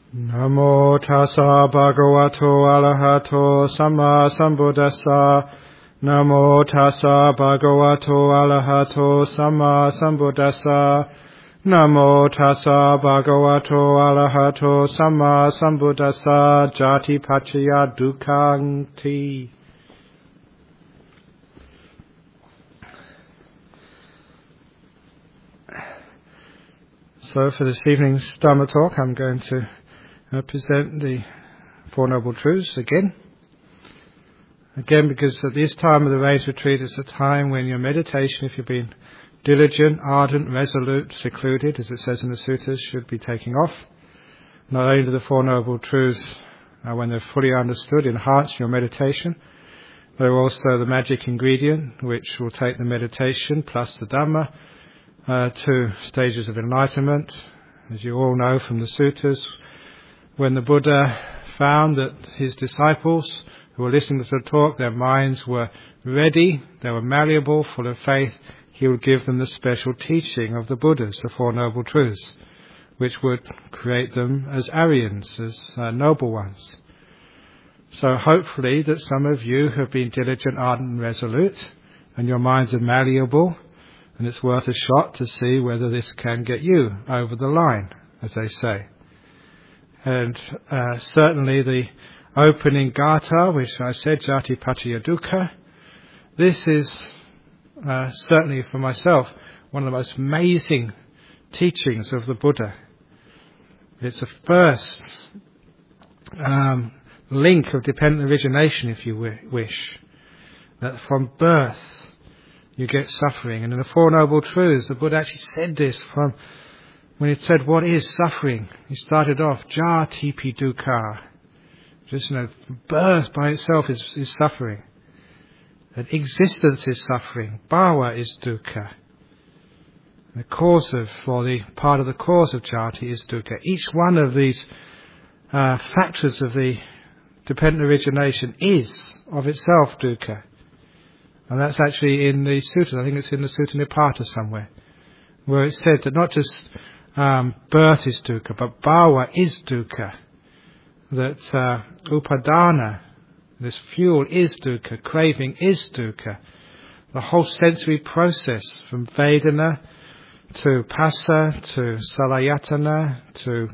Namo tassa bhagavato arahato samma sambuddhassa. Namo tassa bhagavato arahato samma sambuddhassa. Namo tassa bhagavato arahato samma sambuddhassa. Jati paccaya dukkhanti. So for this evening's Dharma talk, I'm going to present the Four Noble Truths again. Again, because at this time of the Rains Retreat is a time when your meditation, if you've been diligent, ardent, resolute, secluded, as it says in the sutras, should be taking off. Not only do the Four Noble Truths, when they're fully understood, enhance your meditation, they're also the magic ingredient which will take the meditation plus the Dhamma to stages of enlightenment. As you all know from the sutras, when the Buddha found that his disciples who were listening to the talk, their minds were ready, they were malleable, full of faith, he would give them the special teaching of the Buddhas, the Four Noble Truths, which would create them as Aryans, as noble ones. So hopefully that some of you have been diligent, ardent and resolute, and your minds are malleable, and it's worth a shot to see whether this can get you over the line, as they say. And certainly the opening Gatha, which I said, Jati paccaya dukkha, this is certainly for myself one of the most amazing teachings of the Buddha. It's the first link of dependent origination, if you wish, that from birth you get suffering. And in the Four Noble Truths, the Buddha actually said this from when he said, what is suffering? He started off, Jati pi dukkha. Just, birth by itself is suffering. That existence is suffering. Bhava is dukkha. The cause of, or the part of the cause of jati is dukkha. Each one of these factors of the dependent origination is of itself dukkha. And that's actually in the sutras. I think it's in the Sutta Nipata somewhere, where it's said that not just birth is dukkha, but bhava is dukkha. That upadana, this fuel, is dukkha. Craving is dukkha. The whole sensory process, from vedana to phassa to salayatana to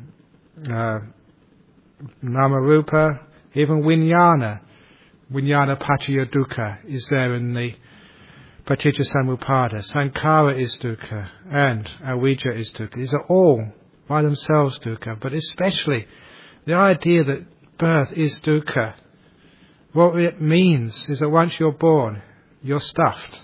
namarupa, even vijnana. Vijnana paccaya dukkha is there in the Paticca Samuppada. Sankhara is dukkha and avijja is dukkha. These are all by themselves dukkha, but especially the idea that birth is dukkha. What it means is that once you're born, you're stuffed.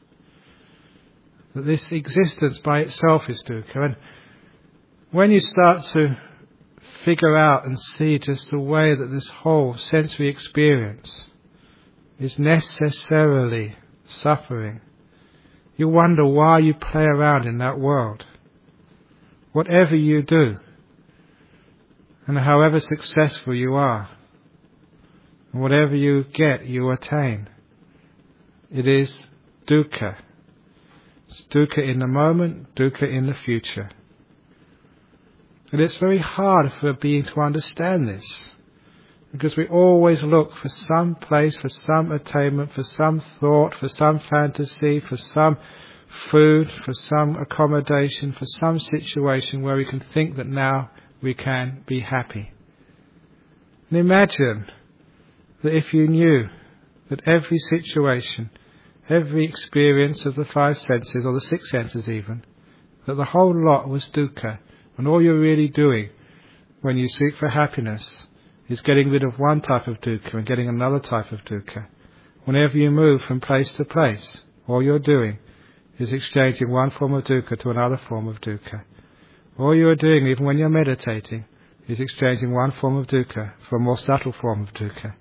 That this existence by itself is dukkha. And when you start to figure out and see just the way that this whole sensory experience is necessarily suffering, you wonder why you play around in that world. Whatever you do, and however successful you are, and whatever you get, you attain, it is dukkha. It's dukkha in the moment, dukkha in the future. And it's very hard for a being to understand this, because we always look for some place, for some attainment, for some thought, for some fantasy, for some food, for some accommodation, for some situation where we can think that now we can be happy. And imagine that if you knew that every situation, every experience of the five senses, or the six senses even, that the whole lot was dukkha, and all you're really doing when you seek for happiness is getting rid of one type of dukkha and getting another type of dukkha. Whenever you move from place to place, all you're doing is exchanging one form of dukkha to another form of dukkha. All you're doing, even when you're meditating, is exchanging one form of dukkha for a more subtle form of dukkha.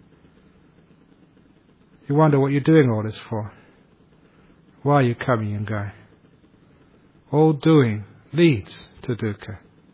You wonder what you're doing all this for. Why are you coming and going? All doing leads to dukkha.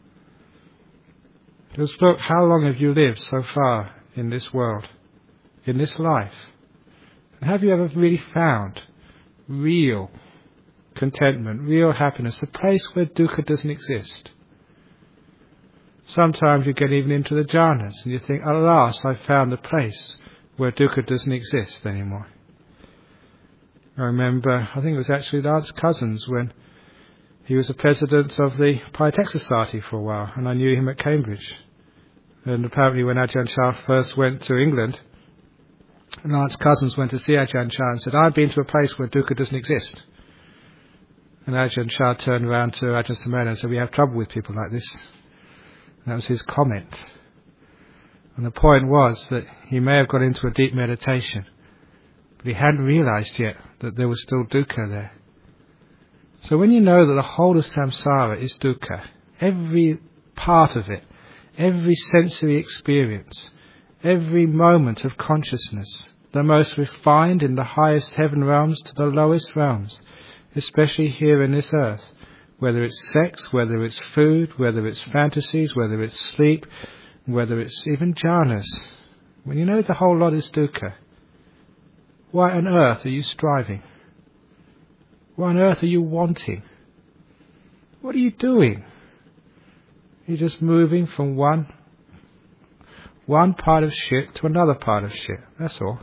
Just look, how long have you lived so far in this world, in this life? And have you ever really found real contentment, real happiness, a place where dukkha doesn't exist? Sometimes you get even into the jhanas and you think, at last I've found a place where dukkha doesn't exist anymore. I remember, I think it was actually Lance Cousins when he was the president of the Pietex Society for a while, and I knew him at Cambridge. And apparently when Ajahn Chah first went to England, Lance Cousins went to see Ajahn Chah and said, I've been to a place where dukkha doesn't exist. And Ajahn Chah turned around to Ajahn Sumedho and said, we have trouble with people like this. And that was his comment. And the point was that he may have got into a deep meditation, but he hadn't realized yet that there was still dukkha there. So when you know that the whole of samsara is dukkha, every part of it, every sensory experience, every moment of consciousness, the most refined in the highest heaven realms to the lowest realms, especially here in this earth, whether it's sex, whether it's food, whether it's fantasies, whether it's sleep, whether it's even jhanas, when you know the whole lot is dukkha, why on earth are you striving? What on earth are you wanting? What are you doing? You're just moving from one part of shit to another part of shit. That's all.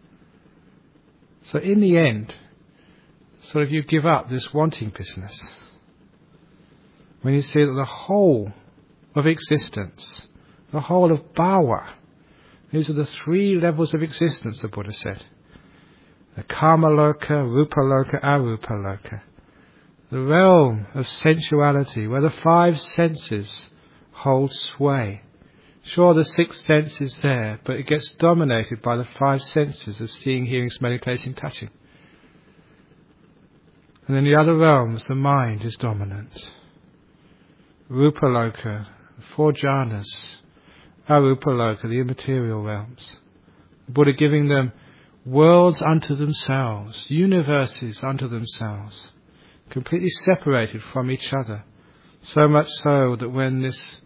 So in the end, sort of you give up this wanting business. When you see that the whole of existence, the whole of bhava, these are the 3 levels of existence, the Buddha said. The kama loka, rupa loka, arupa loka. The realm of sensuality, where the 5 senses hold sway. Sure, the 6th sense is there, but it gets dominated by the 5 senses of seeing, hearing, smelling, tasting, touching. And in the other realms, the mind is dominant. Rupa loka, the 4 jhanas. Arupa loka, the immaterial realms. The Buddha giving them worlds unto themselves, universes unto themselves, completely separated from each other. So much so that when this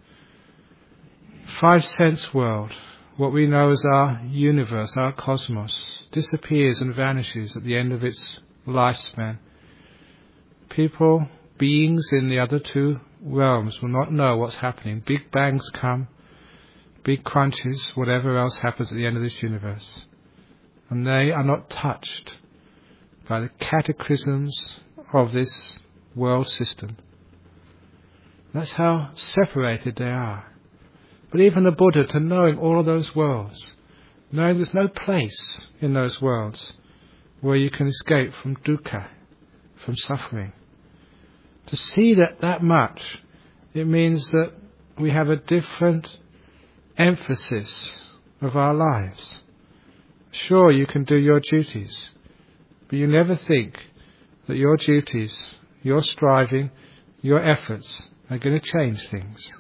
5 sense world, what we know as our universe, our cosmos, disappears and vanishes at the end of its lifespan, people, beings in the other 2 realms will not know what's happening. Big bangs come, big crunches, whatever else happens at the end of this universe. And they are not touched by the cataclysms of this world system. That's how separated they are. But even the Buddha, to knowing all of those worlds, knowing there's no place in those worlds where you can escape from dukkha, from suffering. To see that much, it means that we have a different emphasis of our lives. Sure, you can do your duties, but you never think that your duties, your striving, your efforts are going to change things.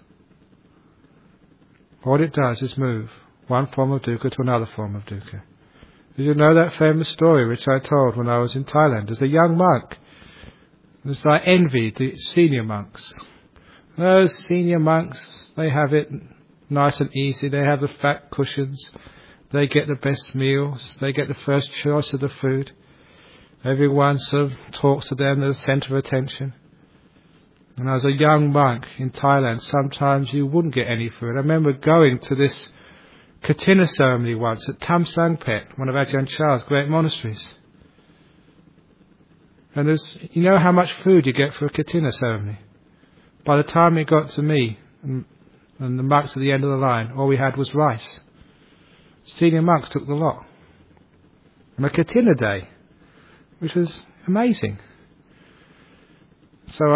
All it does is move one form of dukkha to another form of dukkha. Did you know that famous story which I told when I was in Thailand? As a young monk, I envied the senior monks. Those senior monks, they have it nice and easy. They have the fat cushions. They get the best meals. They get the first choice of the food. Everyone sort of talks to them, they're the centre of attention. And as a young monk in Thailand, sometimes you wouldn't get any food. I remember going to this Katina ceremony once at Tam Sangpet, one of Ajahn Chah's great monasteries. And you know how much food you get for a Katina ceremony? By the time it got to me and the monks at the end of the line, all we had was rice. Senior monks took the lot. On a Katina day, which was amazing. So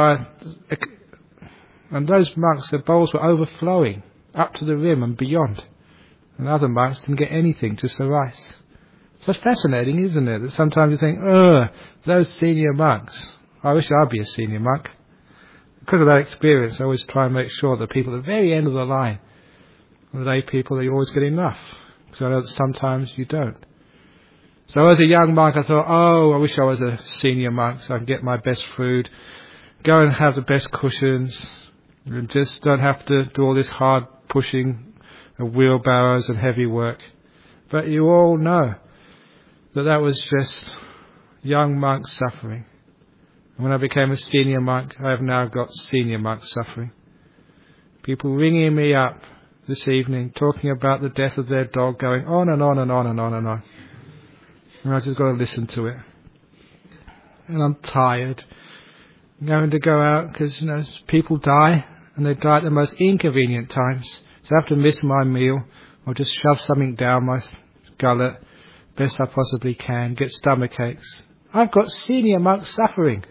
and those monks, their bowls were overflowing up to the rim and beyond. And other monks didn't get anything, just the rice. So it's fascinating, isn't it? That sometimes you think, those senior monks. I wish I'd be a senior monk. Because of that experience, I always try and make sure that people at the very end of the line, the lay people, that you always get enough. Because I know that sometimes you don't. So as a young monk, I thought, I wish I was a senior monk so I can get my best food, go and have the best cushions, and just don't have to do all this hard pushing of wheelbarrows and heavy work. But you all know that was just young monks suffering. And when I became a senior monk, I have now got senior monks suffering. People ringing me up this evening, talking about the death of their dog, going on and on and on and on and on. And I just got to listen to it. And I'm tired. I'm going to go out because, people die, and they die at the most inconvenient times. So I have to miss my meal, or just shove something down my gullet, best I possibly can, get stomach aches. I've got senior monks suffering.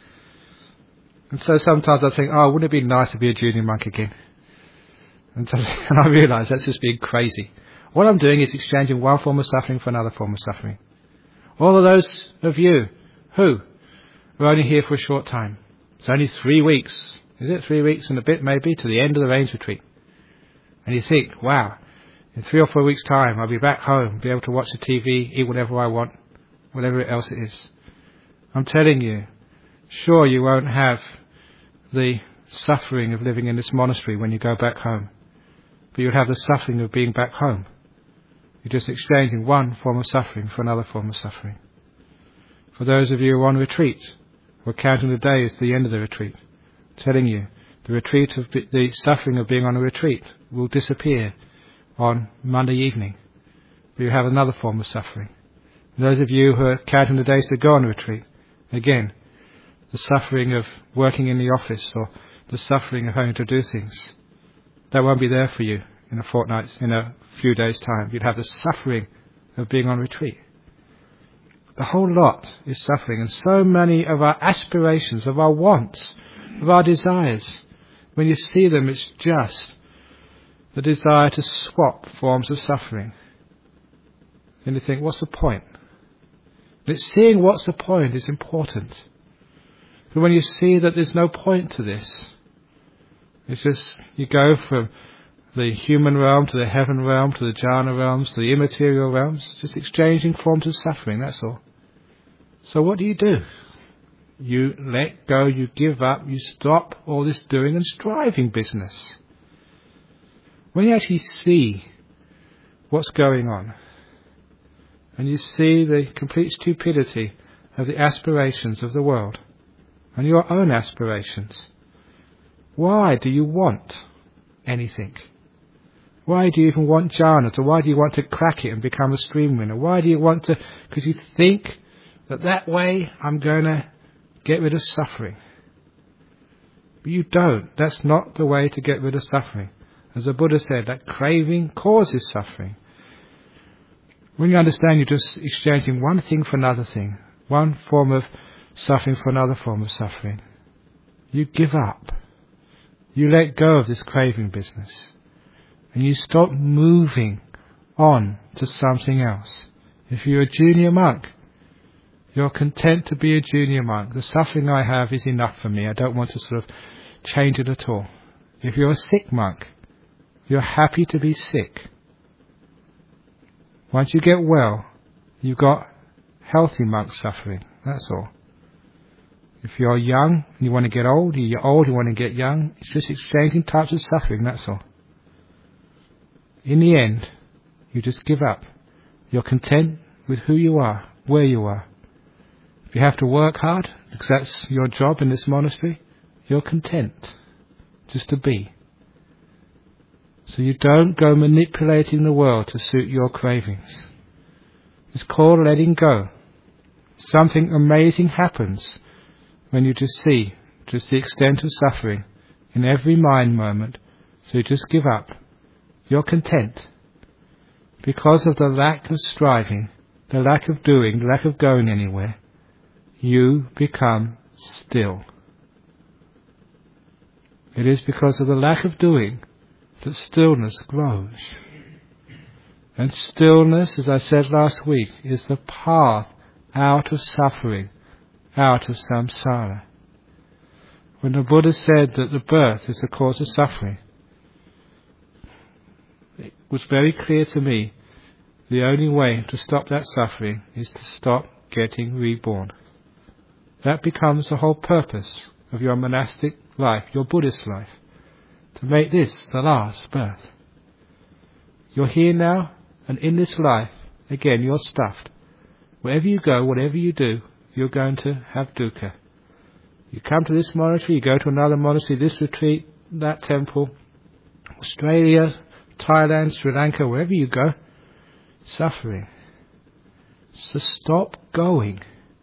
And so sometimes I think, wouldn't it be nice to be a junior monk again? And I realise that's just being crazy. What I'm doing is exchanging one form of suffering for another form of suffering. All of those of you who are only here for a short time. It's only 3 weeks. Is it 3 weeks and a bit maybe to the end of the Rains Retreat? And you think, wow, in 3 or 4 weeks' time I'll be back home, be able to watch the TV, eat whatever I want, whatever else it is. I'm telling you, sure you won't have the suffering of living in this monastery when you go back home, but you'll have the suffering of being back home. You're just exchanging one form of suffering for another form of suffering. For those of you who are on retreat, we're counting the days to the end of the retreat, telling you the suffering of being on a retreat will disappear on Monday evening, but you have another form of suffering. And those of you who are counting the days to go on a retreat, again, the suffering of working in the office or the suffering of having to do things, that won't be there for you in a few days' time. You'd have the suffering of being on retreat. The whole lot is suffering, and so many of our aspirations, of our wants, of our desires, when you see them, it's just the desire to swap forms of suffering. And you think, what's the point? And it's seeing what's the point is important. But when you see that there's no point to this, it's just you go from the human realm to the heaven realm to the jhana realms to the immaterial realms, just exchanging forms of suffering, that's all. So what do? You let go, you give up, you stop all this doing and striving business. When you actually see what's going on, and you see the complete stupidity of the aspirations of the world, and your own aspirations, why do you want anything? Why do you even want jhanas? Or why do you want to crack it and become a stream winner? Why do you want to? Because you think that way I'm going to get rid of suffering. But you don't. That's not the way to get rid of suffering. As the Buddha said, that craving causes suffering. When you understand, you're just exchanging one thing for another thing, one form of suffering for another form of suffering. You give up. You let go of this craving business. And you stop moving on to something else. If you're a junior monk, you're content to be a junior monk. The suffering I have is enough for me. I don't want to sort of change it at all. If you're a sick monk, you're happy to be sick. Once you get well, you've got healthy monk suffering. That's all. If you're young and you want to get old, you're old, you want to get young, it's just exchanging types of suffering, that's all. In the end, you just give up. You're content with who you are, where you are. If you have to work hard, because that's your job in this monastery, you're content just to be. So you don't go manipulating the world to suit your cravings. It's called letting go. Something amazing happens when you just see just the extent of suffering in every mind moment. So you just give up. You're content. Because of the lack of striving, the lack of doing, the lack of going anywhere, you become still. It is because of the lack of doing that stillness grows. And stillness, as I said last week, is the path out of suffering, out of samsara. When the Buddha said that the birth is the cause of suffering, it was very clear to me the only way to stop that suffering is to stop getting reborn. That becomes the whole purpose of your monastic life, your Buddhist life, to make this the last birth. You're here now, and in this life, again, you're stuffed. Wherever you go, whatever you do, you're going to have dukkha. You come to this monastery, you go to another monastery, this retreat, that temple, Australia, Thailand, Sri Lanka, wherever you go, suffering. So stop going.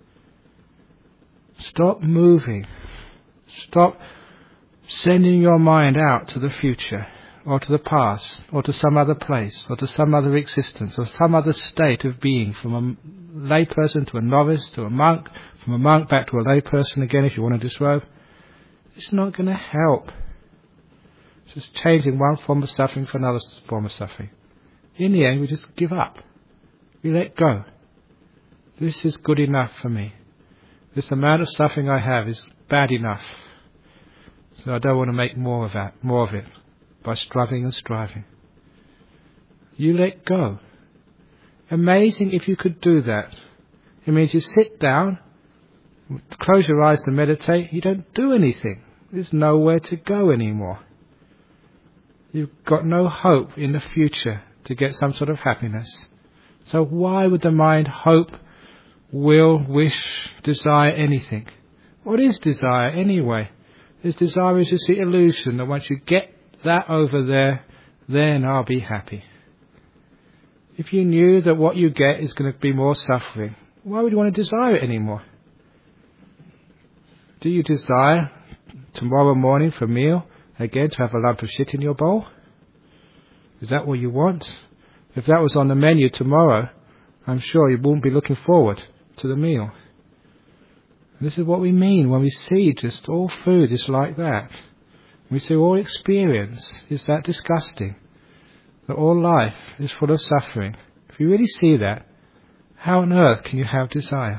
Stop moving. Stop sending your mind out to the future, or to the past, or to some other place, or to some other existence, or some other state of being, from a layperson to a novice to a monk, from a monk back to a layperson again if you want to disrobe. It's not going to help. It's just changing one form of suffering for another form of suffering. In the end, we just give up. We let go. This is good enough for me. This amount of suffering I have is bad enough. So I don't want to make more of it, by struggling and striving. You let go. Amazing if you could do that. It means you sit down, close your eyes to meditate, you don't do anything. There's nowhere to go anymore. You've got no hope in the future to get some sort of happiness. So why would the mind hope, will, wish, desire anything? What is desire anyway? Desire is just the illusion that once you get that over there, then I'll be happy. If you knew that what you get is going to be more suffering, why would you want to desire it anymore? Do you desire tomorrow morning for a meal, again to have a lump of shit in your bowl? Is that what you want? If that was on the menu tomorrow, I'm sure you wouldn't be looking forward to the meal. This is what we mean when we see just all food is like that. We see all experience is that disgusting. That all life is full of suffering. If you really see that, how on earth can you have desire?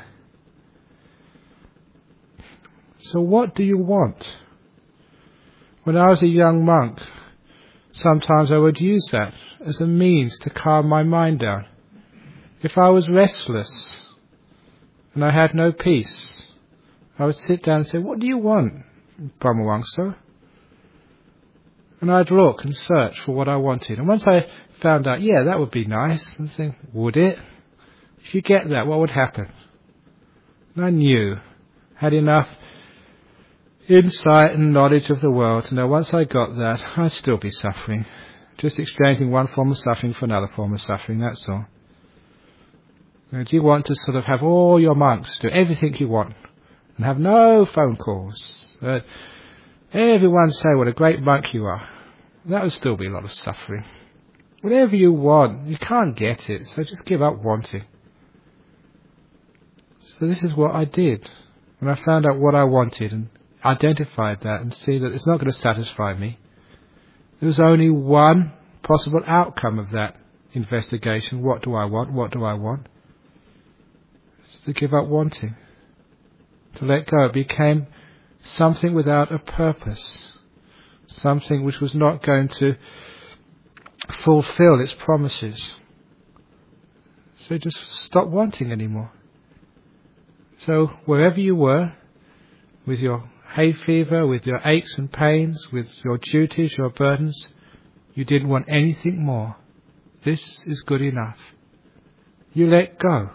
So what do you want? When I was a young monk, sometimes I would use that as a means to calm my mind down. If I was restless and I had no peace, I would sit down and say, what do you want, Brahmawangsa? And I'd look and search for what I wanted. And once I found out, yeah, that would be nice, I'd think, would it? If you get that, what would happen? And I knew, had enough insight and knowledge of the world to know once I got that, I'd still be suffering. Just exchanging one form of suffering for another form of suffering, that's all. Now, do you want to sort of have all your monks do everything you want and have no phone calls? Everyone say what a great monk you are. That would still be a lot of suffering. Whatever you want, you can't get it, so just give up wanting. So this is what I did. When I found out what I wanted and identified that and see that it's not going to satisfy me, there was only one possible outcome of that investigation. What do I want? What do I want? It's to give up wanting. To let go. It became something without a purpose. Something which was not going to fulfill its promises. So just stop wanting anymore. So wherever you were, with your hay fever, with your aches and pains, with your duties, your burdens, you didn't want anything more. This is good enough. You let go.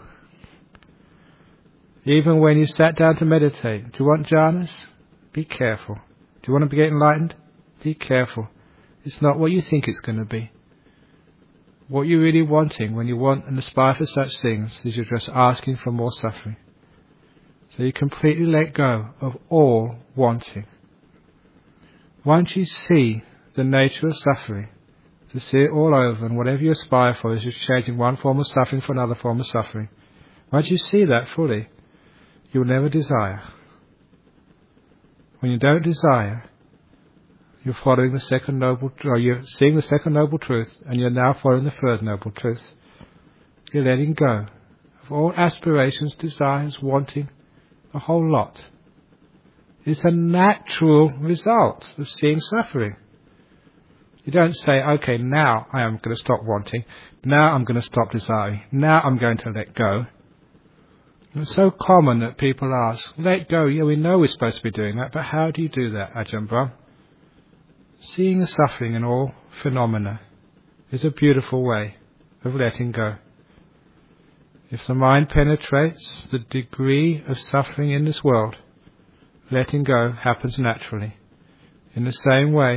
Even when you sat down to meditate, do you want jhanas? Be careful. Do you want to get enlightened? Be careful. It's not what you think it's going to be. What you're really wanting when you want and aspire for such things is you're just asking for more suffering. So you completely let go of all wanting. Once you see the nature of suffering, to see it all over, and whatever you aspire for is just changing one form of suffering for another form of suffering. Once you see that fully, you will never desire. When you don't desire, you're following the second noble, or you're seeing the second noble truth, and you're now following the third noble truth. You're letting go of all aspirations, desires, wanting, a whole lot. It's a natural result of seeing suffering. You don't say, okay, now I am going to stop wanting. Now I'm going to stop desiring. Now I'm going to let go. It's so common that people ask, let go. Yeah, we know we're supposed to be doing that, but how do you do that, Ajahn Brahm? Seeing the suffering in all phenomena is a beautiful way of letting go. If the mind penetrates the degree of suffering in this world, letting go happens naturally. In the same way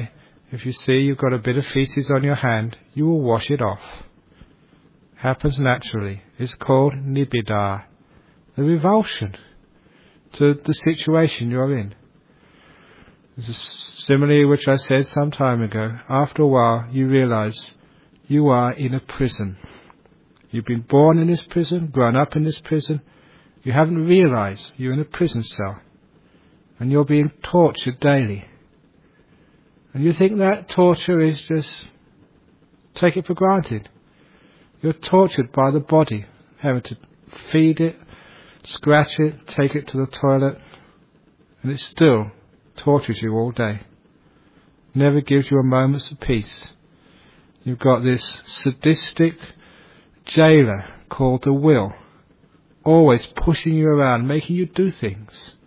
If you see you've got a bit of feces on your hand, you will wash it off. Happens naturally. It's called nibbida, the revulsion to the situation you're in. There's a simile which I said some time ago. After a while, you realize you are in a prison. You've been born in this prison, grown up in this prison. You haven't realized you're in a prison cell. And you're being tortured daily. And you think that torture is just, take it for granted. You're tortured by the body, having to feed it, scratch it, take it to the toilet, and it still tortures you all day. Never gives you a moment's peace. You've got this sadistic jailer called the will, always pushing you around, making you do things,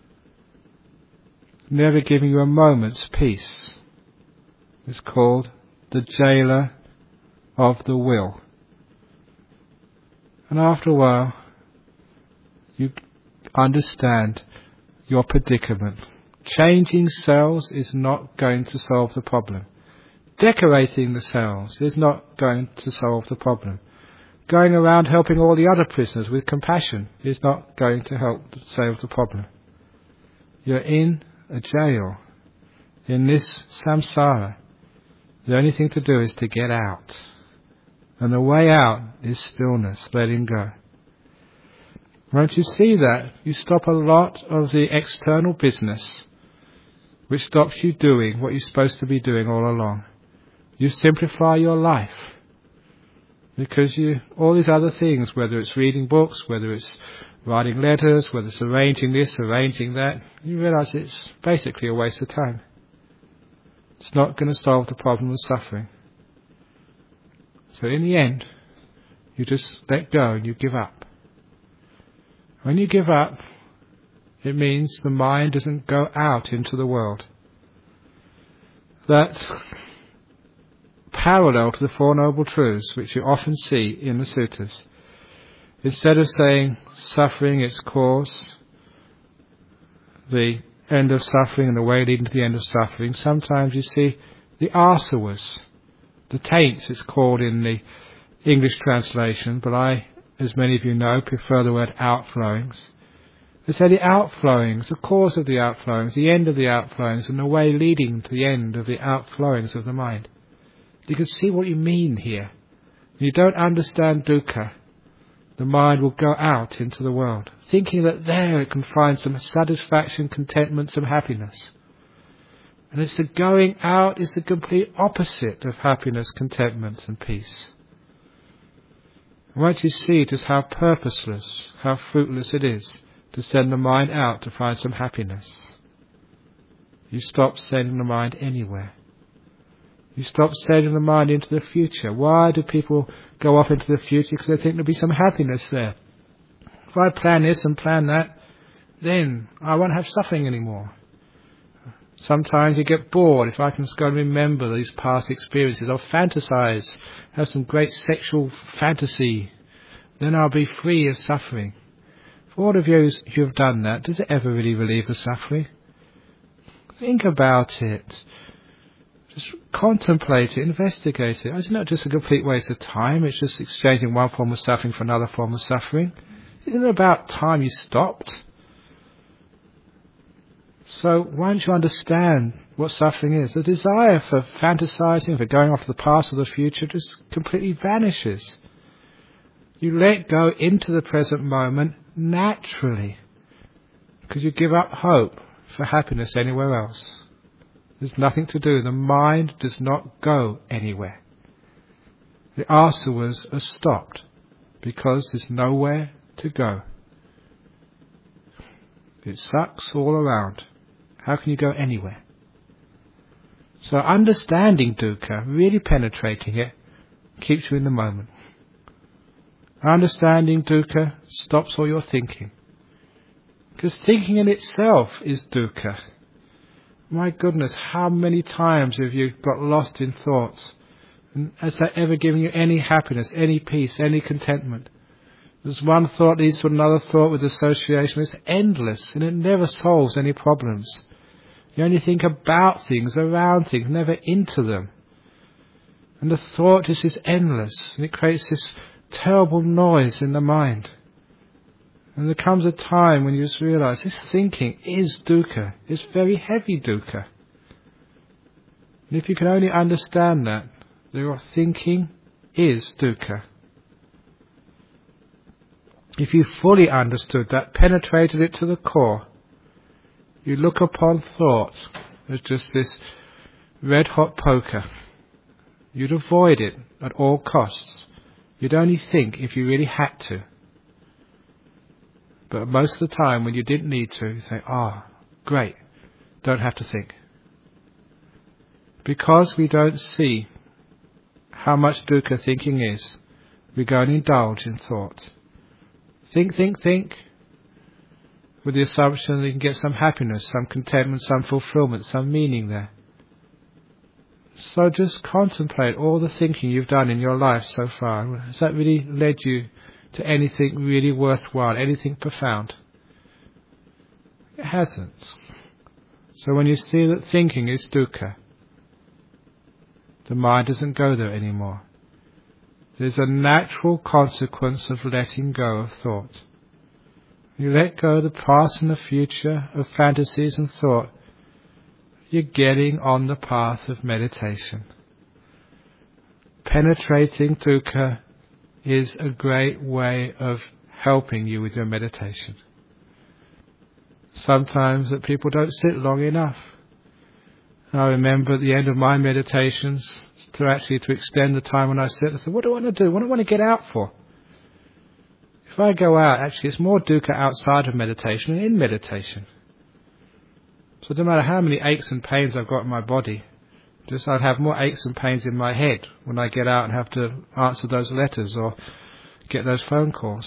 never giving you a moment's peace. It's called the jailer of the will. And after a while, you understand your predicament. Changing cells is not going to solve the problem. Decorating the cells is not going to solve the problem. Going around helping all the other prisoners with compassion is not going to help solve the problem. You're in a jail, in this samsara. The only thing to do is to get out. And the way out is stillness, letting go. Once you see that, you stop a lot of the external business which stops you doing what you're supposed to be doing all along. You simplify your life. Because all these other things, whether it's reading books, whether it's writing letters, whether it's arranging this, arranging that, you realize it's basically a waste of time. It's not going to solve the problem of suffering. So in the end, you just let go and you give up. When you give up, it means the mind doesn't go out into the world. That parallel to the Four Noble Truths, which you often see in the suttas. Instead of saying suffering, its cause, the end of suffering and the way leading to the end of suffering, sometimes you see the asavas, the taints it's called in the English translation, but I, as many of you know, prefer the word outflowings. They say the outflowings, the cause of the outflowings, the end of the outflowings, and the way leading to the end of the outflowings of the mind. You can see what you mean here. When you don't understand dukkha, the mind will go out into the world, thinking that there it can find some satisfaction, contentment, some happiness. And it's the going out is the complete opposite of happiness, contentment and peace. And once you see just how purposeless, how fruitless it is to send the mind out to find some happiness, you stop sending the mind anywhere. You stop sending the mind into the future. Why do people go off into the future? Because they think there'll be some happiness there. If I plan this and plan that, then I won't have suffering anymore. Sometimes you get bored. If I can just go and remember these past experiences, I'll fantasize, have some great sexual fantasy, then I'll be free of suffering. For all of you who have done that, does it ever really relieve the suffering? Think about it. Just contemplate it, investigate it. Isn't that just a complete waste of time? It's just exchanging one form of suffering for another form of suffering. Isn't it about time you stopped? So once you understand what suffering is, the desire for fantasizing, for going off to the past or the future just completely vanishes. You let go into the present moment naturally, because you give up hope for happiness anywhere else. There's nothing to do. The mind does not go anywhere. The asavas are stopped because there's nowhere to go. It sucks all around. How can you go anywhere? So understanding dukkha, really penetrating it, keeps you in the moment. Understanding dukkha stops all your thinking. Because thinking in itself is dukkha. My goodness, how many times have you got lost in thoughts? And has that ever given you any happiness, any peace, any contentment? There's one thought leads to another thought with association. It's endless and it never solves any problems. You only think about things, around things, never into them. And the thought just is endless, and it creates this terrible noise in the mind. And there comes a time when you just realize this thinking is dukkha. It's very heavy dukkha. And if you can only understand that your thinking is dukkha. If you fully understood that, penetrated it to the core, you look upon thought as just this red-hot poker. You'd avoid it at all costs. You'd only think if you really had to. But most of the time when you didn't need to, you say, great, don't have to think. Because we don't see how much dukkha thinking is, we go and indulge in thought. Think, with the assumption that you can get some happiness, some contentment, some fulfillment, some meaning there. So just contemplate all the thinking you've done in your life so far. Has that really led you to anything really worthwhile, anything profound? It hasn't. So when you see that thinking is dukkha, the mind doesn't go there anymore. There's a natural consequence of letting go of thought. You let go of the past and the future, of fantasies and thought, you're getting on the path of meditation. Penetrating dukkha is a great way of helping you with your meditation. Sometimes that people don't sit long enough. I remember at the end of my meditations, to extend the time when I sit, I said, what do I want to do? What do I want to get out for? If I go out, actually it's more dukkha outside of meditation than in meditation. So it doesn't matter how many aches and pains I've got in my body, just I'd have more aches and pains in my head when I get out and have to answer those letters or get those phone calls.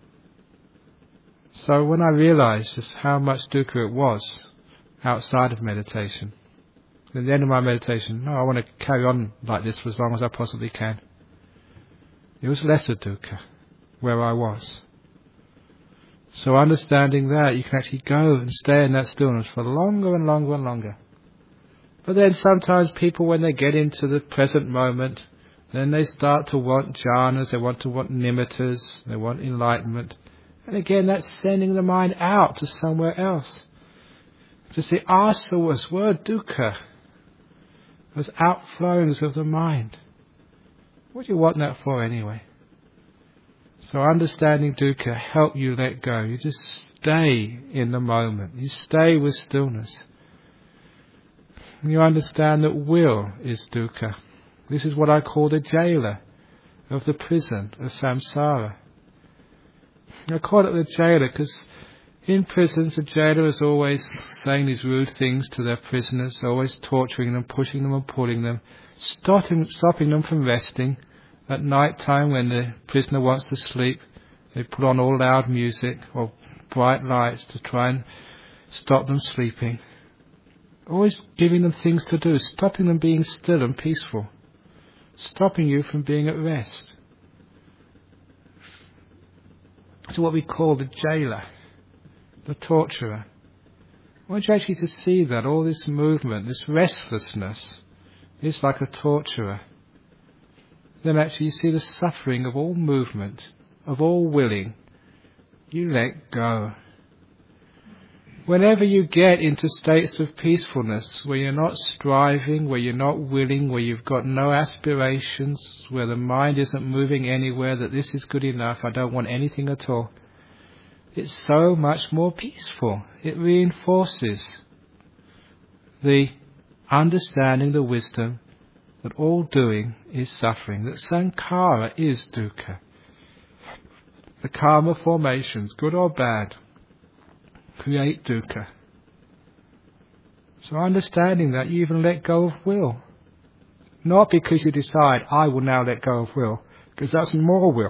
So when I realized just how much dukkha it was outside of meditation, at the end of my meditation, I want to carry on like this for as long as I possibly can. It was lesser dukkha where I was. So understanding that, you can actually go and stay in that stillness for longer and longer and longer. But then sometimes people, when they get into the present moment, then they start to want jhanas, they want nimittas, they want enlightenment. And again, that's sending the mind out to somewhere else. Just the asavas were dukkha, those outflowings of the mind. What do you want that for anyway? So understanding dukkha help you let go. You just stay in the moment. You stay with stillness. You understand that will is dukkha. This is what I call the jailer of the prison of samsara. I call it the jailer because in prisons the jailer is always saying these rude things to their prisoners, always torturing them, pushing them and pulling them, stopping them from resting. At night time when the prisoner wants to sleep, they put on all loud music or bright lights to try and stop them sleeping. Always giving them things to do, stopping them being still and peaceful, stopping you from being at rest. That's what we call the jailer, the torturer. I want you actually to see that all this movement, this restlessness, is like a torturer. Then actually you see the suffering of all movement, of all willing. You let go. Whenever you get into states of peacefulness, where you're not striving, where you're not willing, where you've got no aspirations, where the mind isn't moving anywhere, that this is good enough, I don't want anything at all, it's so much more peaceful. It reinforces the understanding, the wisdom, that all doing is suffering, that sankhara is dukkha. The karma formations, good or bad, create dukkha. So understanding that, you even let go of will. Not because you decide, I will now let go of will, because that's more will.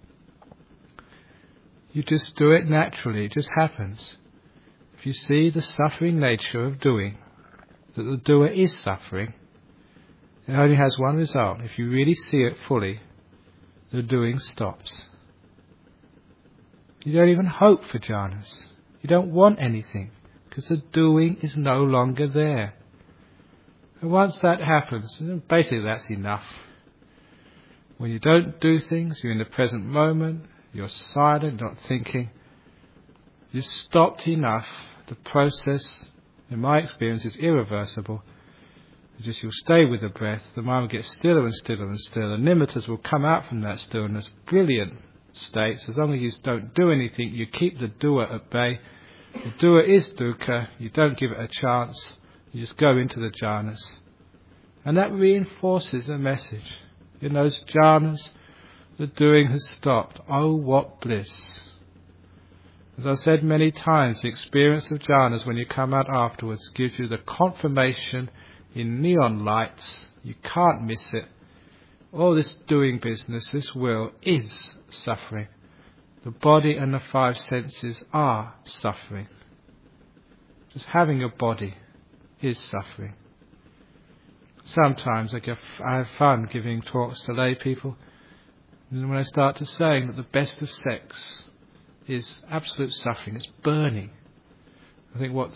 You just do it naturally, it just happens. If you see the suffering nature of doing, that the doer is suffering, it only has one result. If you really see it fully, the doing stops. You don't even hope for jhanas. You don't want anything, because the doing is no longer there. And once that happens, basically that's enough. When you don't do things, you're in the present moment, you're silent, not thinking. You've stopped enough. The process, in my experience, is irreversible. You'll stay with the breath. The mind will get stiller and stiller and stiller. Nimittas will come out from that stillness. Brilliant states. As long as you don't do anything, you keep the doer at bay. The doer is dukkha. You don't give it a chance. You just go into the jhanas. And that reinforces the message. In those jhanas, the doing has stopped. Oh, what bliss. As I've said many times, the experience of jhanas when you come out afterwards gives you the confirmation in neon lights. You can't miss it. All this doing business, this will, is suffering. The body and the five senses are suffering. Just having a body is suffering. Sometimes I have fun giving talks to lay people, and when I start to saying that the best of sex is absolute suffering, it's burning. I think was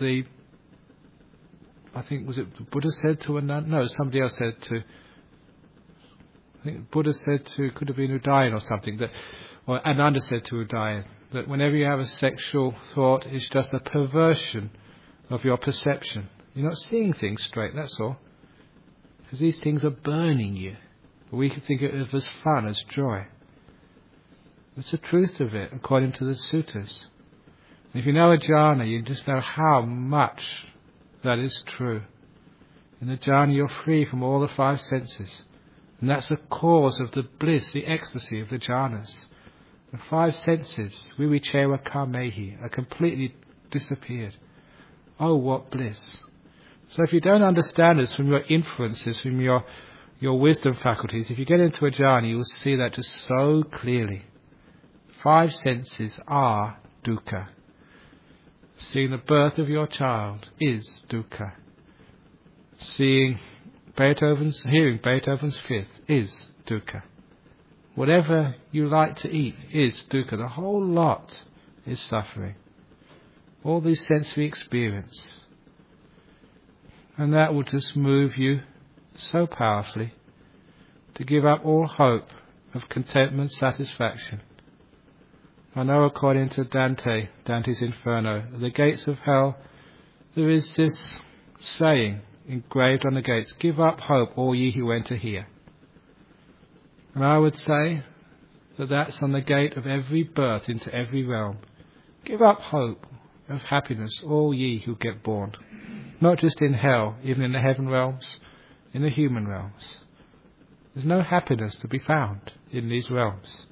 it the Buddha said to a nun? No, somebody else said to, I think Buddha said to, could have been Udayan or something, or Ananda said to Udayan, that whenever you have a sexual thought, it's just a perversion of your perception. You're not seeing things straight, that's all. Because these things are burning you. But we can think of it as fun, as joy. That's the truth of it, according to the suttas. And if you know a jhana, you just know how much that is true. In the jhana, you're free from all the five senses. And that's the cause of the bliss, the ecstasy of the jhanas. The five senses, vivichera kamehi, are completely disappeared. Oh, what bliss. So if you don't understand this from your inferences, from your wisdom faculties, if you get into a jhana, you will see that just so clearly. Five senses are dukkha. Seeing the birth of your child is dukkha. Hearing Beethoven's Fifth is dukkha. Whatever you like to eat is dukkha. The whole lot is suffering. All these sensory experience. And that will just move you so powerfully to give up all hope of contentment, satisfaction. I know according to Dante's Inferno, at the gates of hell, there is this saying engraved on the gates, give up hope, all ye who enter here. And I would say that that's on the gate of every birth into every realm. Give up hope of happiness, all ye who get born. Not just in hell, even in the heaven realms, in the human realms. There's no happiness to be found in these realms.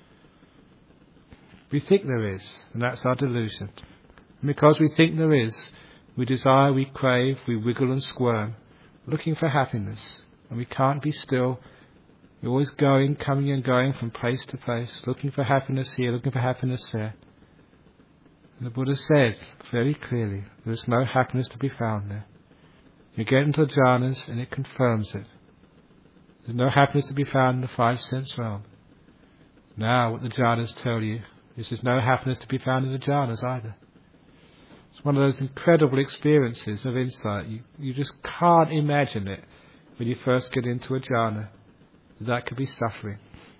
We think there is, and that's our delusion. And because we think there is, we desire, we crave, we wiggle and squirm, looking for happiness, and we can't be still. We're always going, coming and going from place to place, looking for happiness here, looking for happiness there. And the Buddha said very clearly, there is no happiness to be found there. You get into the jhanas and it confirms it. There's no happiness to be found in the five sense realm. Now what the jhanas tell you is there's no happiness to be found in the jhanas either. It's one of those incredible experiences of insight. You just can't imagine it when you first get into a jhana. That could be suffering.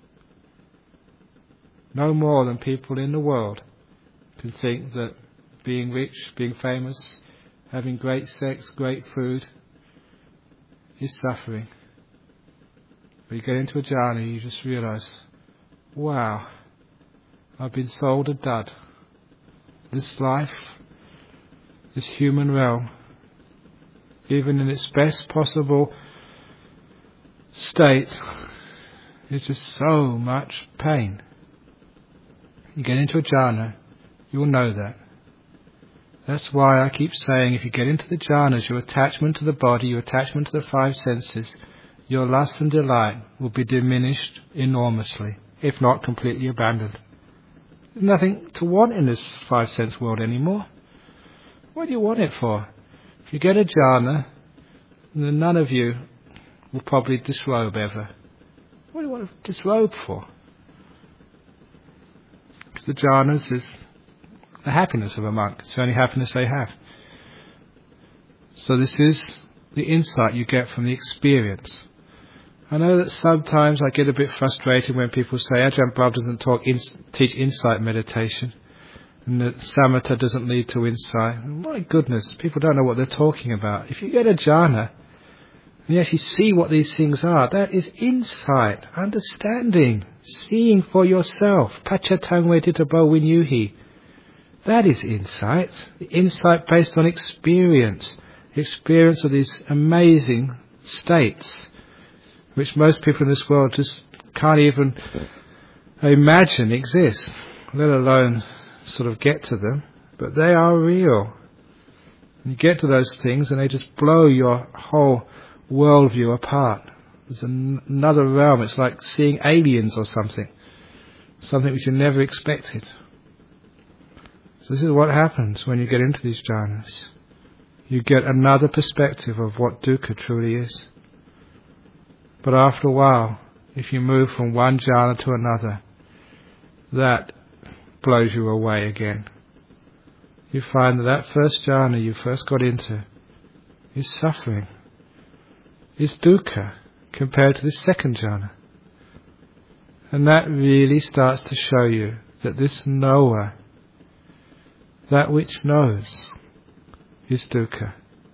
No more than people in the world can think that being rich, being famous, having great sex, great food is suffering. But you get into a jhana, you just realise, wow, I've been sold a dud. This life, this human realm, even in its best possible state, is just so much pain. You get into a jhana, you will know that. That's why I keep saying, if you get into the jhanas, your attachment to the body, your attachment to the five senses, your lust and delight will be diminished enormously, if not completely abandoned. There's nothing to want in this five sense world anymore. What do you want it for? If you get a jhana, then none of you will probably disrobe ever. What do you want to disrobe for? Because the jhanas is the happiness of a monk. It's the only happiness they have. So this is the insight you get from the experience. I know that sometimes I get a bit frustrated when people say Ajahn Brahm doesn't teach insight meditation, and that samatha doesn't lead to insight. My goodness, people don't know what they're talking about. If you get a jhana, and you actually see what these things are, that is insight, understanding, seeing for yourself. Pachatang veditabo vinyuhi. That is insight. The insight based on experience. The experience of these amazing states, which most people in this world just can't even imagine exist, let alone sort of get to them. But they are real. You get to those things and they just blow your whole worldview apart. There's another realm. It's like seeing aliens or something which you never expected. So this is what happens when you get into these jhanas. You get another perspective of what dukkha truly is. But after a while, if you move from one jhana to another, that blows you away again. You find that first jhana you first got into is suffering, is dukkha compared to the second jhana. And that really starts to show you that this knower, that which knows, is dukkha.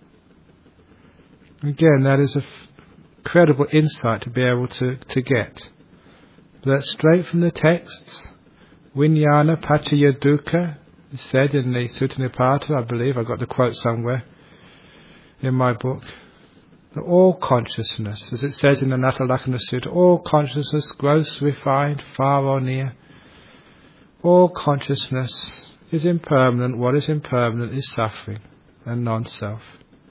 Again, that is a credible insight to be able to get. That's straight from the texts. Vijnana paccaya dukkha is said in the Sutta Nipata, I believe. I got the quote somewhere in my book. That all consciousness, as it says in the Nathalakkhana Sutta, all consciousness, gross, refined, far or near, all consciousness is impermanent. What is impermanent is suffering and non-self.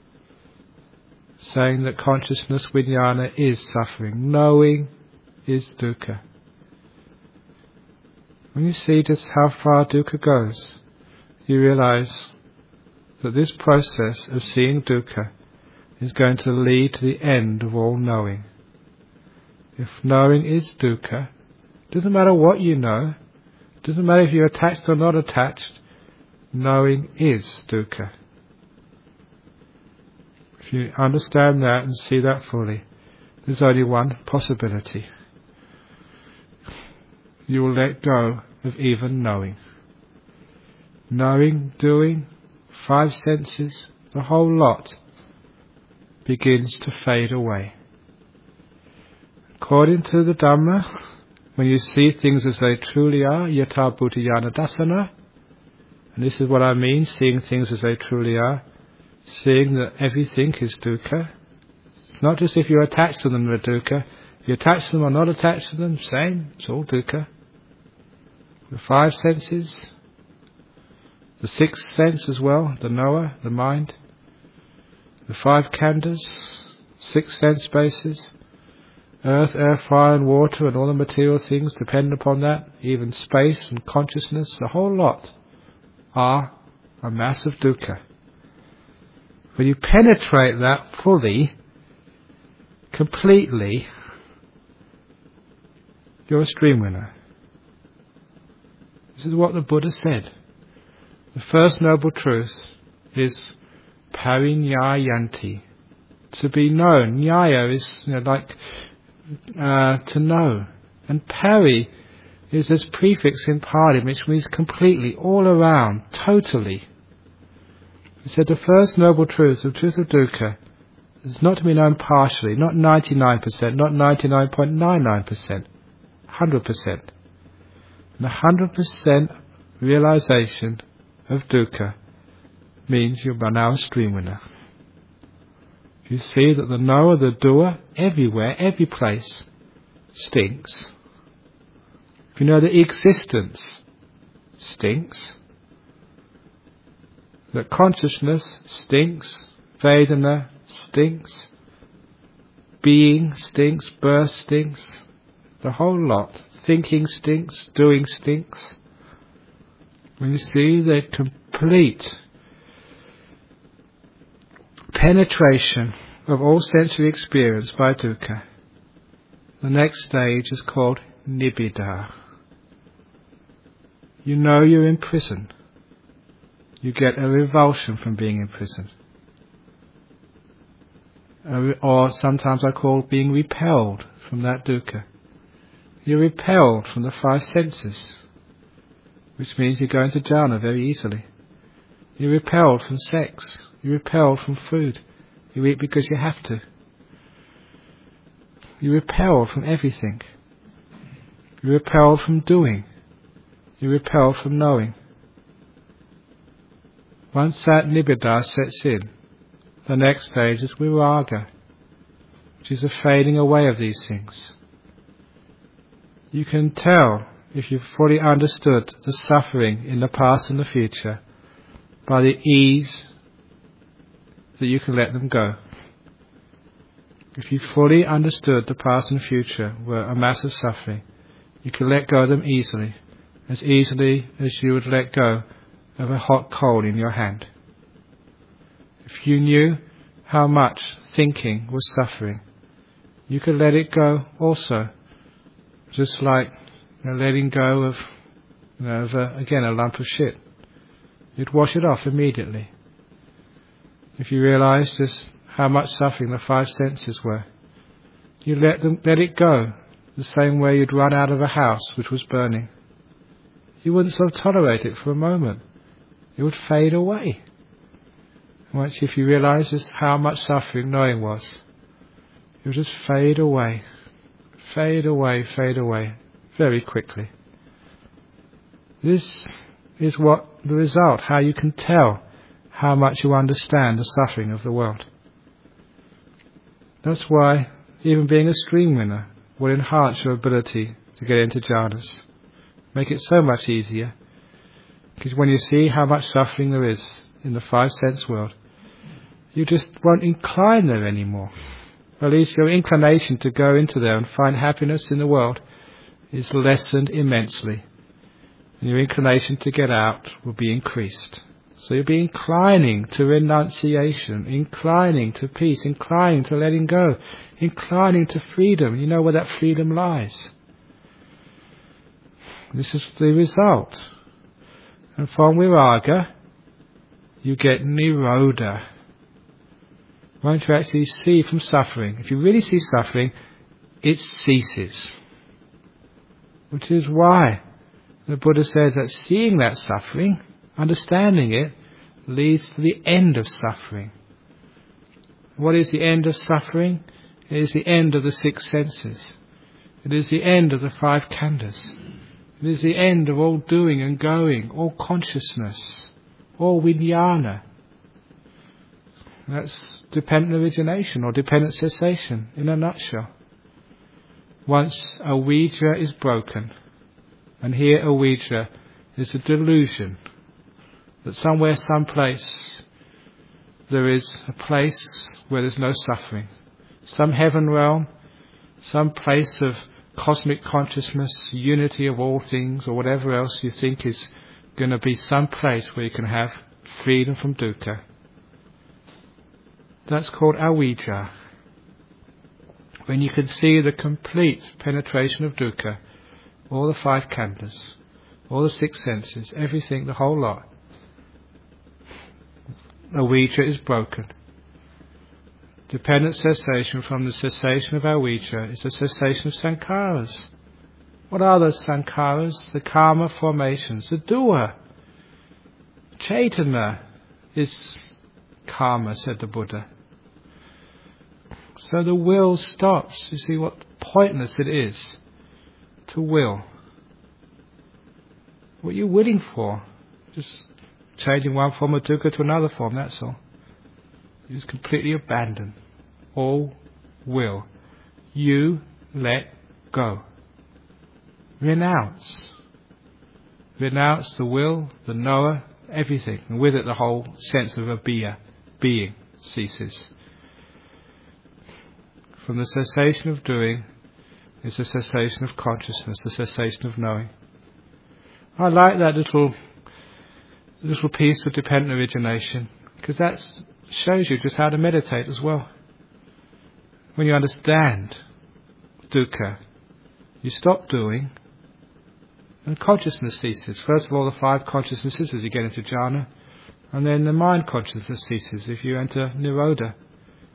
Saying that consciousness, vijnana, is suffering. Knowing is dukkha. When you see just how far dukkha goes, you realize that this process of seeing dukkha is going to lead to the end of all knowing. If knowing is dukkha, it doesn't matter what you know, it doesn't matter if you're attached or not attached, knowing is dukkha. If you understand that and see that fully, there's only one possibility. You will let go of even knowing. Knowing, doing, 5 senses, the whole lot begins to fade away. According to the Dhamma, when you see things as they truly are, yatha bhutayana dasana, and this is what I mean, seeing things as they truly are, seeing that everything is dukkha. It's not just if you're attached to them they're dukkha. If you're attached to them or not attached to them, same, it's all dukkha. The 5 senses, the 6th sense as well, the knower, the mind, the 5 khandhas, 6 sense bases, earth, air, fire and water and all the material things dependent upon that, even space and consciousness, the whole lot are a mass of dukkha. When you penetrate that fully, completely, you're a stream winner. This is what the Buddha said. The first noble truth is parinyayanti, to be known. Nyaya is to know. And pari is this prefix in Pali which means completely, all around, totally. He said the first noble truth, the truth of dukkha, is not to be known partially, not 99%, not 99.99%, 100%. And 100% realization of dukkha means you are now a stream winner. You see that the knower, the doer, everywhere, every place, stinks. If you know that existence stinks, that consciousness stinks, Vedana stinks, being stinks, birth stinks, the whole lot. Thinking stinks, doing stinks. When you see the complete penetration of all sensory experience by dukkha, the next stage is called nibbida. You know you're in prison. You get a revulsion from being in prison. or sometimes I call being repelled from that dukkha. You're repelled from the five senses, which means you go into jhana very easily. You're repelled from sex. You're repelled from food. You eat because you have to. You're repelled from everything. You're repelled from doing. You're repelled from knowing. Once that nibbida sets in, the next stage is viraga, which is a fading away of these things. You can tell if you've fully understood the suffering in the past and the future by the ease that you can let them go. If you fully understood the past and future were a massive suffering, you can let go of them easily as you would let go of a hot coal in your hand. If you knew how much thinking was suffering, you could let it go also, just like letting go of, a lump of shit. You'd wash it off immediately. If you realized just how much suffering the five senses were, you let it go, the same way you'd run out of a house which was burning. You wouldn't sort of tolerate it for a moment. It would fade away. Once if you realize just how much suffering knowing was, it would just fade away, very quickly. This is what the result, how you can tell how much you understand the suffering of the world. That's why even being a stream winner will enhance your ability to get into jhanas. Make it so much easier. Because when you see how much suffering there is in the five sense world, you just won't incline there anymore. At least your inclination to go into there and find happiness in the world is lessened immensely. And your inclination to get out will be increased. So you'll be inclining to renunciation, inclining to peace, inclining to letting go, inclining to freedom. You know where that freedom lies. This is the result. And from viraga, you get nirodha. Once you actually see from suffering, if you really see suffering, it ceases. Which is why the Buddha says that seeing that suffering, understanding it, leads to the end of suffering. What is the end of suffering? It is the end of the six senses. It is the end of the five khandhas. It is the end of all doing and going, all consciousness, all vijnana. That's dependent origination or dependent cessation in a nutshell. Once avijja is broken, and here avijja is a delusion that somewhere, someplace, there is a place where there's no suffering. Some heaven realm, some place of cosmic consciousness, unity of all things, or whatever else you think is going to be some place where you can have freedom from dukkha. That's called avijja. When you can see the complete penetration of dukkha, all the five khandhas, all the six senses, everything, the whole lot, avijja is broken. Dependent cessation from the cessation of avijja is the cessation of sankharas. What are those sankharas? The karma formations, the dukkha. Chaitanya is karma, said the Buddha. So the will stops. You see what pointless it is to will. What are you willing for? Just changing one form of dukkha to another form, that's all. You just completely abandon all will. You let go. Renounce. Renounce the will, the knower, everything. And with it the whole sense of abhiya, being, ceases. From the cessation of doing is the cessation of consciousness, the cessation of knowing. I like that little piece of dependent origination, because that shows you just how to meditate as well. When you understand dukkha, you stop doing, and consciousness ceases. First of all, the five consciousnesses as you get into jhana, and then the mind consciousness ceases if you enter nirodha.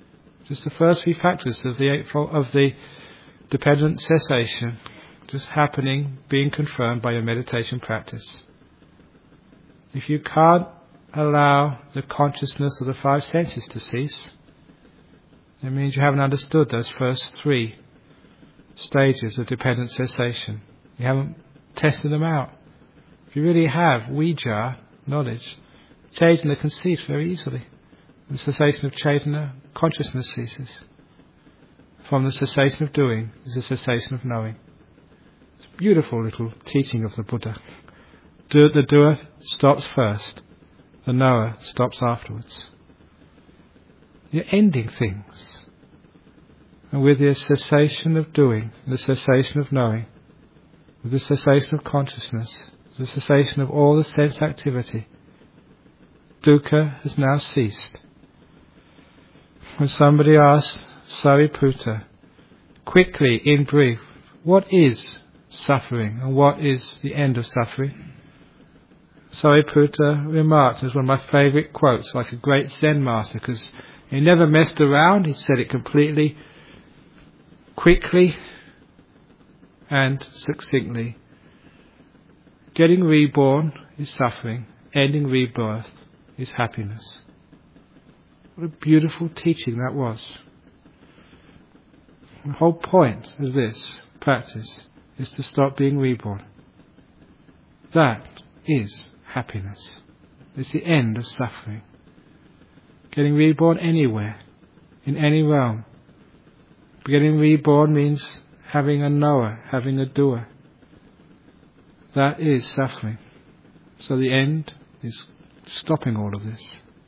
Just the first three factors of the eightfold of the dependent cessation, just happening, being confirmed by your meditation practice. If you can't allow the consciousness of the five senses to cease, it means you haven't understood those first three stages of dependent cessation. You haven't tested them out. If you really have Vijja knowledge, Chaitanya can cease very easily. The cessation of Chaitanya, consciousness ceases. From the cessation of doing is the cessation of knowing. It's a beautiful little teaching of the Buddha. The doer stops first, the knower stops afterwards. You're ending things. And with the cessation of doing, the cessation of knowing, with the cessation of consciousness, the cessation of all the sense activity, dukkha has now ceased. When somebody asks Sariputta, quickly, in brief, what is suffering and what is the end of suffering? Sariputta remarked, as one of my favourite quotes, like a great Zen master, because he never messed around, he said it completely, quickly and succinctly. Getting reborn is suffering, ending rebirth is happiness. What a beautiful teaching that was. The whole point of this practice is to stop being reborn. That is happiness. It's the end of suffering. Getting reborn anywhere, in any realm. Getting reborn means having a knower, having a doer. That is suffering. So the end is stopping all of this.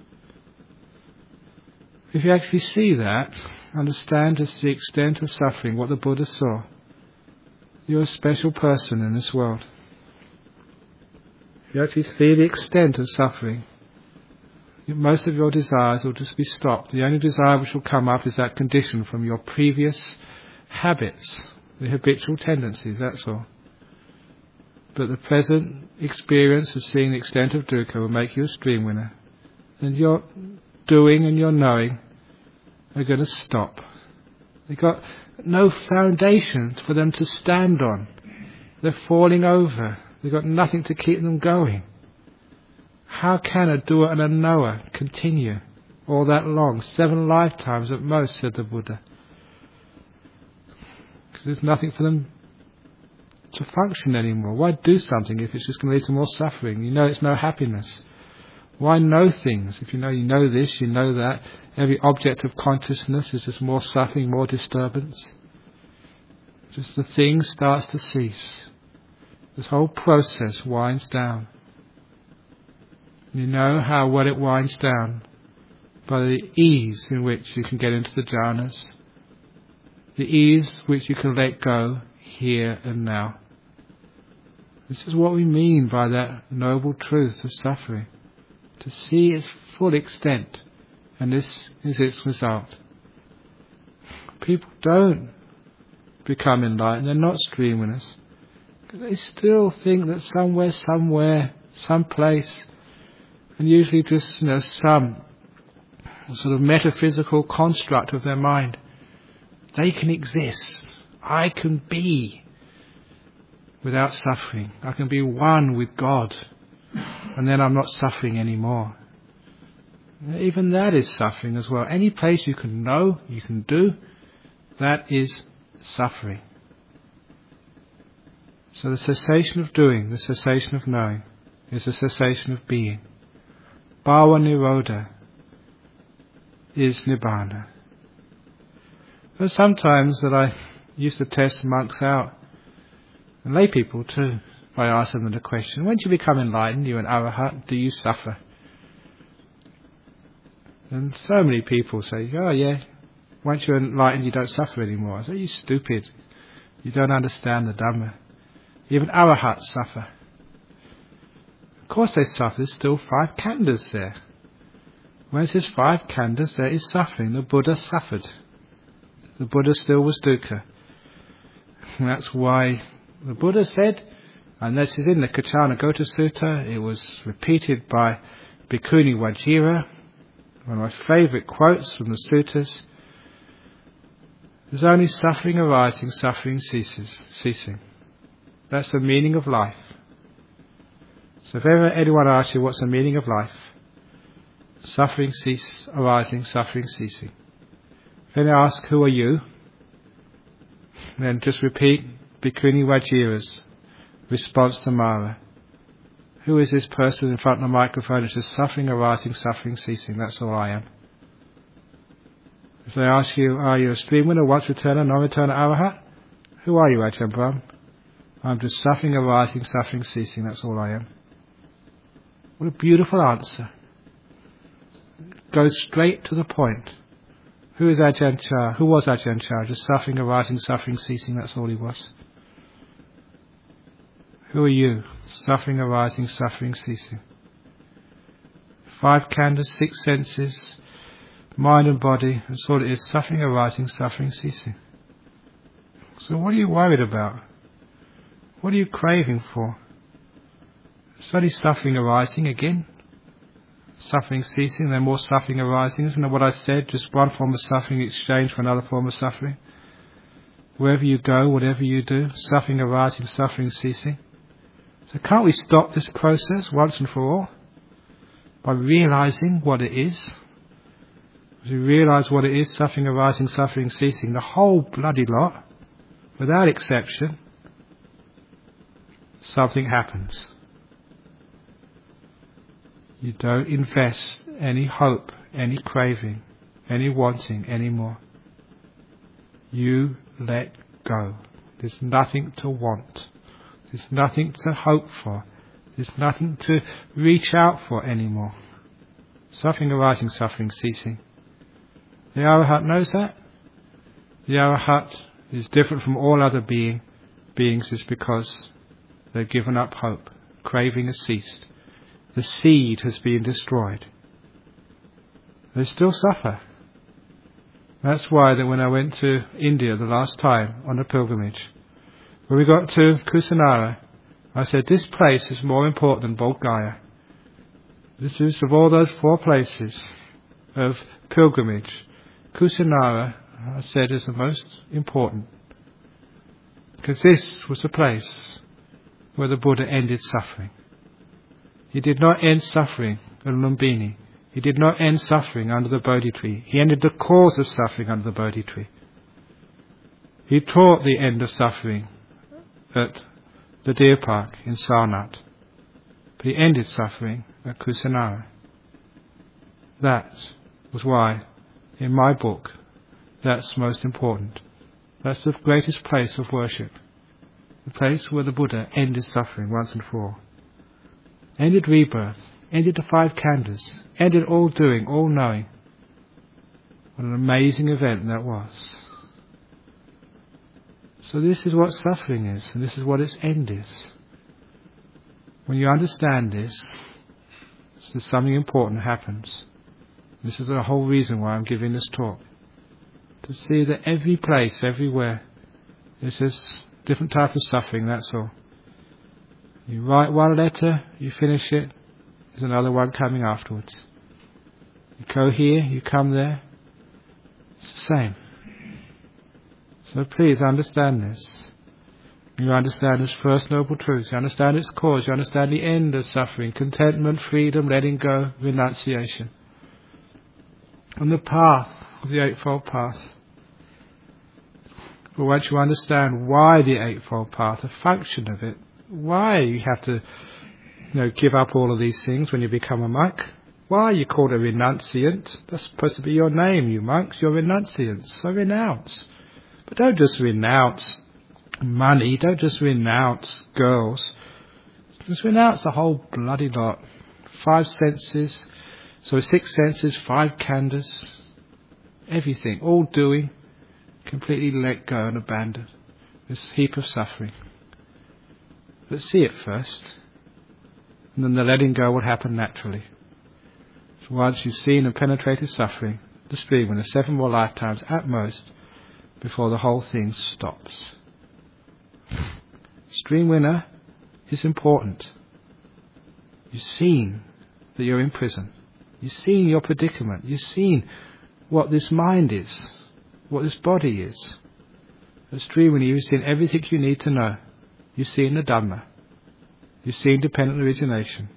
If you actually see that, understand just the extent of suffering, what the Buddha saw, you're a special person in this world. If you actually see the extent of suffering, most of your desires will just be stopped. The only desire which will come up is that condition from your previous habits, the habitual tendencies, that's all. But the present experience of seeing the extent of dukkha will make you a stream winner. And your doing and your knowing are going to stop. They've got no foundation for them to stand on. They're falling over. They've got nothing to keep them going. How can a doer and a knower continue all that long? 7 lifetimes at most, said the Buddha. Because there's nothing for them to function anymore. Why do something if it's just going to lead to more suffering? You know it's no happiness. Why know things if you know this, you know that? Every object of consciousness is just more suffering, more disturbance. Just the thing starts to cease. This whole process winds down. You know how well it winds down by the ease in which you can get into the jhanas, the ease which you can let go here and now. This is what we mean by that noble truth of suffering, to see its full extent, and this is its result. People don't become enlightened, they're not stream winners. They still think that somewhere, someplace, and usually just some sort of metaphysical construct of their mind, they can exist. I can be without suffering. I can be one with God, and then I'm not suffering anymore. Even that is suffering as well. Any place you can know, you can do, that is suffering. So the cessation of doing, the cessation of knowing, is the cessation of being. Bhava Nirodha is Nibbana. There's sometimes that I used to test monks out, and lay people too, by asking them the question, when you become enlightened, you an arahat, do you suffer? And so many people say, oh yeah, once you're enlightened you don't suffer anymore. I say, you stupid, you don't understand the Dhamma. Even arahats suffer. Of course they suffer, there's still 5 khandhas there. When it says 5 khandhas, there is suffering. The Buddha suffered. The Buddha still was dukkha. And that's why the Buddha said, and this is in the Kachanagota Sutta, it was repeated by Bhikkhuni Vajira, one of my favourite quotes from the suttas, There's only suffering arising, suffering ceasing. That's the meaning of life. So if ever anyone asks you what's the meaning of life, suffering arising, suffering ceasing. If they ask who are you, then just repeat Bhikkhuni Vajira's response to Mara. Who is this person in front of the microphone? It's just suffering arising, suffering ceasing. That's all I am. If they ask you, are you a stream winner, once returner, non-returner Arahat? Who are you, Ajahn Brahm? I'm just suffering arising, suffering ceasing. That's all I am. What a beautiful answer. Goes straight to the point. Who is Ajahn Chah? Who was Ajahn Chah? Just suffering arising, suffering ceasing. That's all he was. Who are you? Suffering arising, suffering ceasing. 5 khandhas, 6 senses, mind and body, that's all it is. Suffering arising, suffering ceasing. So what are you worried about? What are you craving for? It's only suffering arising again. Suffering ceasing, then more suffering arising. Isn't that what I said? Just one form of suffering exchanged for another form of suffering. Wherever you go, whatever you do, suffering arising, suffering ceasing. So can't we stop this process once and for all? By realizing what it is. As we realize what it is, suffering arising, suffering ceasing, the whole bloody lot, without exception, something happens. You don't invest any hope, any craving, any wanting anymore. You let go. There's nothing to want. There's nothing to hope for. There's nothing to reach out for anymore. Suffering arising, suffering ceasing. The Arahat knows that. The Arahat is different from all other beings is because they've given up hope. Craving has ceased. The seed has been destroyed. They still suffer. That's why that when I went to India the last time on a pilgrimage, when we got to Kusinara, I said, this place is more important than Bodh Gaya. This is, of all those 4 places of pilgrimage, Kusinara, I said, is the most important. Because this was the place where the Buddha ended suffering. He did not end suffering at Lumbini. He did not end suffering under the Bodhi tree. He ended the cause of suffering under the Bodhi tree. He taught the end of suffering at the deer park in Sarnath. But he ended suffering at Kusinara. That was why, in my book, that's most important. That's the greatest place of worship. The place where the Buddha ended suffering once and for all. Ended rebirth, ended the 5 khandhas, ended all doing, all knowing. What an amazing event that was. So this is what suffering is, and this is what its end is. When you understand this, there's something important happens. This is the whole reason why I'm giving this talk. To see that every place, everywhere, there's this different type of suffering, that's all. You write one letter, you finish it, there's another one coming afterwards. You go here, you come there, it's the same. So please understand this. You understand its first noble truth, you understand its cause, you understand the end of suffering, contentment, freedom, letting go, renunciation. On the path of the Eightfold Path. But once you understand why the Eightfold Path, the function of it, why you have to give up all of these things when you become a monk, why you're called a renunciant, that's supposed to be your name, you monks, you're renunciants, so renounce. But don't just renounce money, don't just renounce girls, just renounce the whole bloody lot. 5 senses, so 6 senses, 5 khandhas, everything, all doing, completely let go and abandon this heap of suffering. But see it first, and then the letting go will happen naturally. So once you've seen and penetrated suffering, the stream in 7 more lifetimes at most, before the whole thing stops. Stream winner is important. You've seen that you're in prison. You've seen your predicament. You've seen what this mind is. what this body is. As Sriwini, you've seen everything you need to know. You've seen the Dhamma. You've seen dependent origination.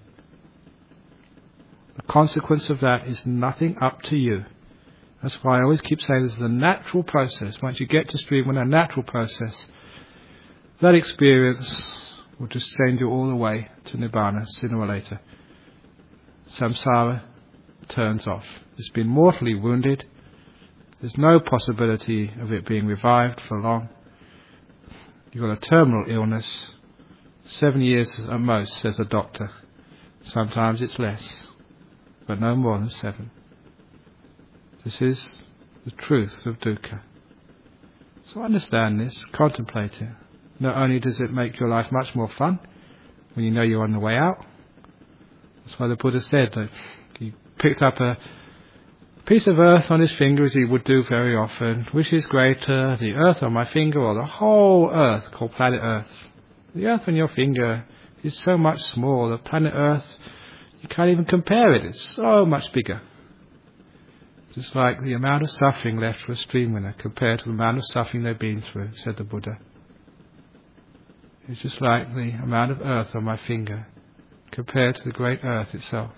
The consequence of that is nothing up to you. That's why I always keep saying this is a natural process. Once you get to Sriwini, a natural process, that experience will just send you all the way to Nibbana sooner or later. Samsara turns off. It's been mortally wounded. There's no possibility of it being revived for long. You've got a terminal illness. 7 years at most, says a doctor. Sometimes it's less, but no more than 7. This is the truth of dukkha. So understand this, contemplate it. Not only does it make your life much more fun when you know you're on the way out. That's why the Buddha said that he picked up a piece of earth on his finger, as he would do very often. Which is greater, the earth on my finger or the whole earth, called planet Earth? The earth on your finger is so much smaller. Planet Earth, you can't even compare it. It's so much bigger. Just like the amount of suffering left for a stream winner compared to the amount of suffering they've been through, said the Buddha. It's just like the amount of earth on my finger compared to the great earth itself.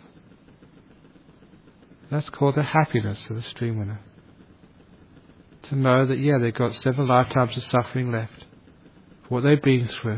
That's called the happiness of the stream winner. To know that, yeah, they've got 7 lifetimes of suffering left. For what they've been through.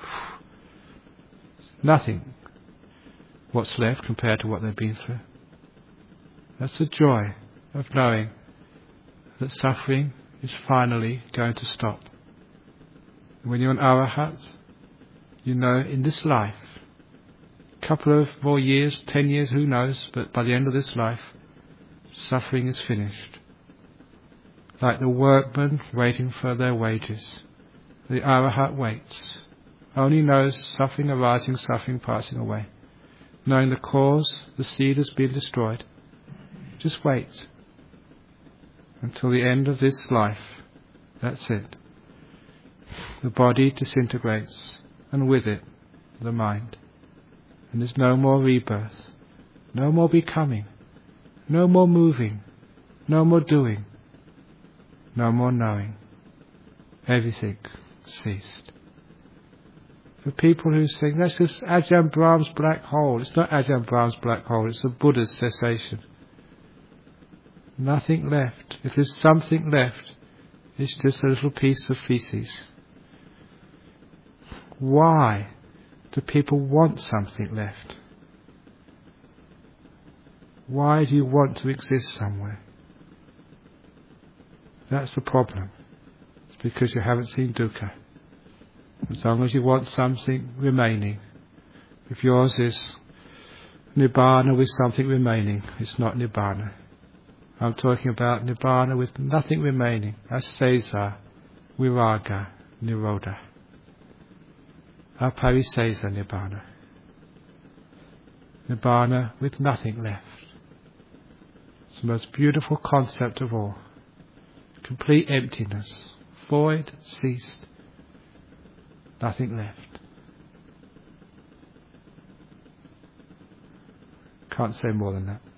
Nothing what's left compared to what they've been through. That's the joy of knowing that suffering is finally going to stop. When you're an arahat, you know in this life, a couple of more years, 10 years, who knows, but by the end of this life, suffering is finished. Like the workman waiting for their wages, the arahat waits, only knows suffering arising, suffering passing away. Knowing the cause, the seed has been destroyed. Just wait until the end of this life. That's it. The body disintegrates, and with it, the mind. And there's no more rebirth, no more becoming, no more moving, no more doing, no more knowing. Everything ceased. For people who think that's just Ajahn Brahm's black hole, it's not Ajahn Brahm's black hole, it's the Buddha's cessation. Nothing left. If there's something left, it's just a little piece of feces. Why do people want something left? Why do you want to exist somewhere? That's the problem. It's because you haven't seen dukkha. As long as you want something remaining, if yours is Nibbana with something remaining, it's not Nibbana. I'm talking about Nibbana with nothing remaining. That's Sesa, Viraga, Nirodha. Aparisesa Nibbana. Nibbana with nothing left. It's the most beautiful concept of all. Complete emptiness. Void, ceased. Nothing left. Can't say more than that.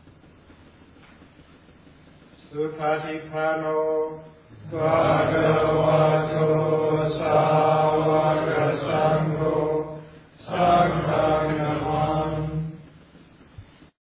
Supatipanno Bhagavata